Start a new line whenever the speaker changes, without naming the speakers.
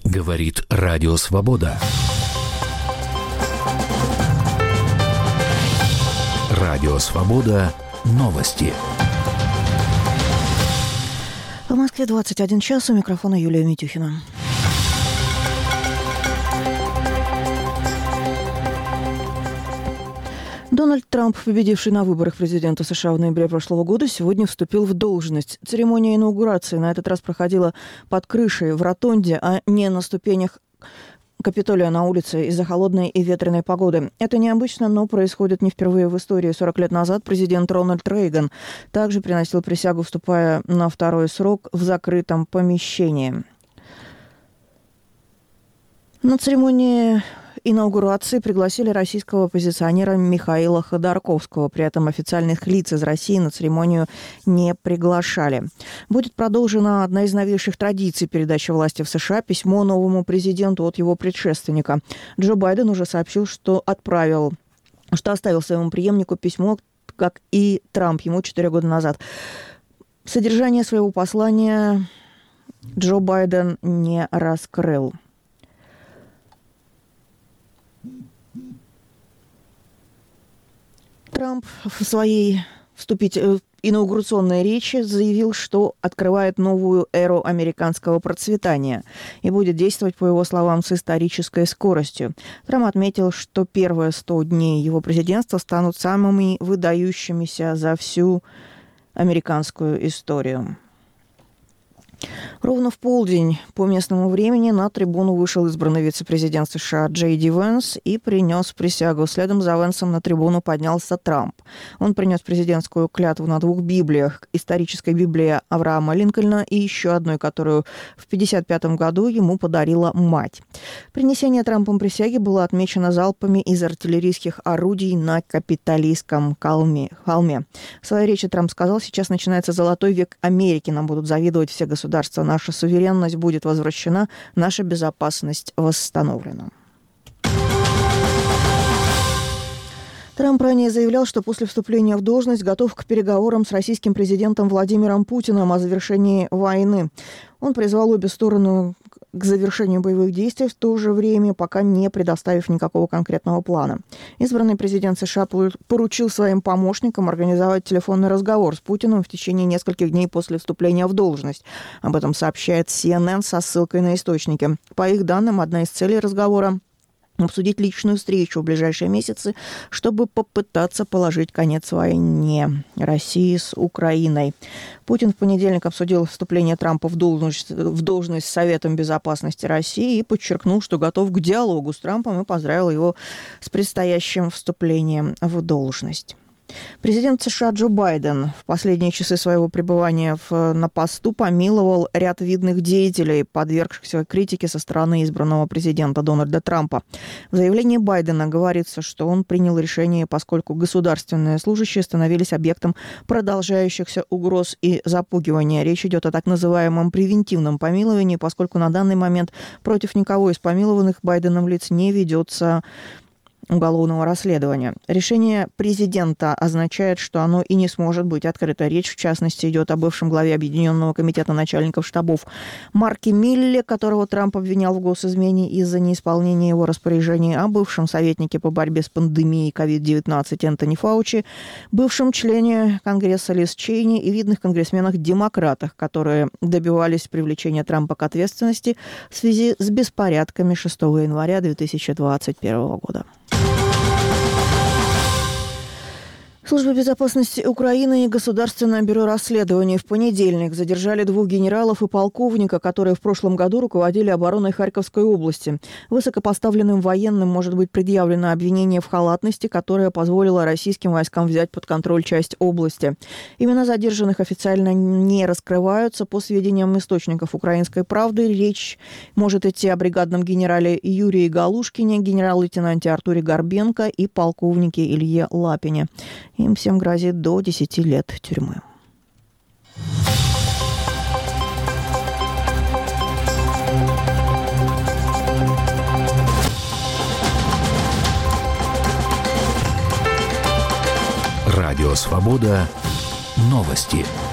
Говорит Радио Свобода. Радио Свобода. Новости.
В Москве 21 час. У микрофона Юлия Митюхина. Дональд Трамп, победивший на выборах президента США в ноябре прошлого года, сегодня вступил в должность. Церемония инаугурации на этот раз проходила под крышей в ротонде, а не на ступенях Капитолия на улице из-за холодной и ветреной погоды. Это необычно, но происходит не впервые в истории. 40 лет назад президент Рональд Рейган также приносил присягу, вступая на второй срок в закрытом помещении. На церемонии инаугурации пригласили российского оппозиционера Михаила Ходорковского. При этом официальных лиц из России на церемонию не приглашали. Будет продолжена одна из новейших традиций передачи власти в США – письмо новому президенту от его предшественника. Джо Байден уже сообщил, что оставил своему преемнику письмо, как и Трамп ему 4 года назад. Содержание своего послания Джо Байден не раскрыл. Трамп в своей инаугурационной речи заявил, что открывает новую эру американского процветания и будет действовать, по его словам, с исторической скоростью. Трамп отметил, что первые 100 дней его президентства станут самыми выдающимися за всю американскую историю. Ровно в полдень по местному времени на трибуну вышел избранный вице-президент США Джей Ди Венс и принес присягу. Следом за Венсом на трибуну поднялся Трамп. Он принес президентскую клятву на 2 Библиях. Исторической Библии Авраама Линкольна и еще одной, которую в 1955 году ему подарила мать. Принесение Трампом присяги было отмечено залпами из артиллерийских орудий на Капитолийском холме. В своей речи Трамп сказал: «Сейчас начинается золотой век Америки. Нам будут завидовать все государства. Наша суверенность будет возвращена, наша безопасность восстановлена». Трамп ранее заявлял, что после вступления в должность готов к переговорам с российским президентом Владимиром Путиным о завершении войны. Он призвал обе стороны к завершению боевых действий, в то же время пока не предоставив никакого конкретного плана. Избранный президент США поручил своим помощникам организовать телефонный разговор с Путиным в течение нескольких дней после вступления в должность. Об этом сообщает CNN со ссылкой на источники. По их данным, одна из целей разговора – обсудить личную встречу в ближайшие месяцы, чтобы попытаться положить конец войне России с Украиной. Путин в понедельник обсудил вступление Трампа в должность с Советом безопасности России и подчеркнул, что готов к диалогу с Трампом, и поздравил его с предстоящим вступлением в должность. Президент США Джо Байден в последние часы своего пребывания на посту помиловал ряд видных деятелей, подвергшихся критике со стороны избранного президента Дональда Трампа. В заявлении Байдена говорится, что он принял решение, поскольку государственные служащие становились объектом продолжающихся угроз и запугивания. Речь идет о так называемом превентивном помиловании, поскольку на данный момент против никого из помилованных Байденом лиц не ведется уголовного расследования. Решение президента означает, что оно и не сможет быть открыто. Речь, в частности, идет о бывшем главе Объединенного комитета начальников штабов Марке Милле, которого Трамп обвинял в госизмене из-за неисполнения его распоряжений, о бывшем советнике по борьбе с пандемией COVID-19 Энтони Фаучи, бывшем члене Конгресса Лиз Чейни и видных конгрессменах-демократах, которые добивались привлечения Трампа к ответственности в связи с беспорядками 6 января 2021 года. Служба безопасности Украины и Государственное бюро расследований в понедельник задержали 2 генералов и полковника, которые в прошлом году руководили обороной Харьковской области. Высокопоставленным военным может быть предъявлено обвинение в халатности, которое позволило российским войскам взять под контроль часть области. Имена задержанных официально не раскрываются. По сведениям источников «Украинской правды», речь может идти о бригадном генерале Юрии Галушкине, генерал-лейтенанте Артуре Горбенко и полковнике Илье Лапине. Им всем грозит до 10 лет тюрьмы.
Радио Свобода. Новости.